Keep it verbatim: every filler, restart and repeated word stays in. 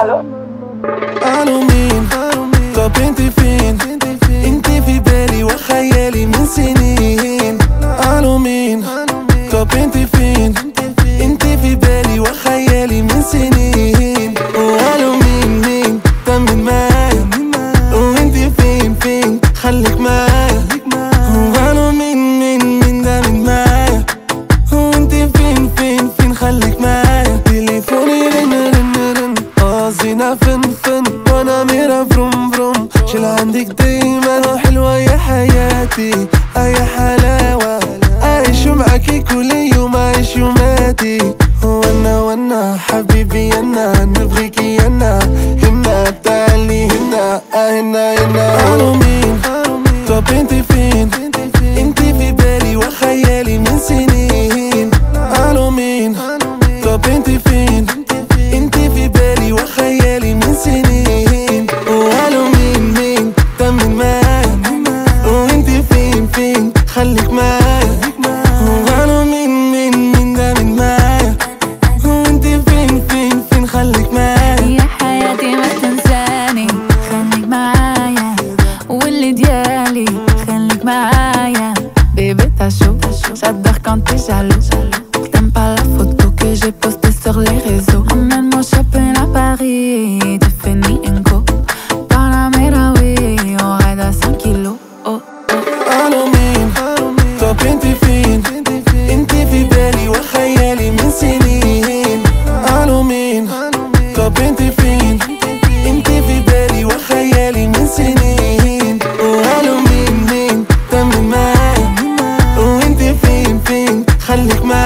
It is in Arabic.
الو الو مين؟ طب انت فين؟ انت في بالي وخيالي من سنين. الو مين؟ طب انت فين؟ انت في بالي وخيالي من سنين. والو مين مين؟ طمن معايا وانت فين فين؟ خليك معايا. والو مين مين مين ده من معايا وانت فين فين فين؟ خليك معايا. تليفوني رن رن رن قاصدينا فن فن وانا ميرا فروم فروم. شيل عندك دايما حلوة يا حياتي يا حلاوة. عايش معاكي كل يوم عايش يوماتي. وانا وانا حبيبي انا نبغيكي انا هنا تعالي هنا هنا هنا. الو مين؟ طب انت فين؟ انت في بالي وخيالي من سنين. الو مين؟ طب انت فين؟ انت في بالي وخيالي من سنين. والو مين مين؟ طمن معايا وانت فين فين؟ خليك معايا. والو مين مين مين ده من معايا وانت فين فين فين؟ خليك معايا. يا حياتي ما تنساني خليك معايا واللي ديالي خليك معايا. Bébé t'as chaud, j'adore quand t'es jaloux. T'aimes pas la photo que j'ai postée sur les réseaux. Emmène-moi shopping à Paris, Tiffany and Co. Panamera, oui, on ride à cinq kilos. Oh, oh. الو مين؟ طب انت فين؟ انت في بالي وخيالي من سنين. الو مين؟ طب انت فين؟ انت في بالي وخيالي من سنين. والو مين مين؟ طمن معايا وانت فين فين؟ خليك معايا.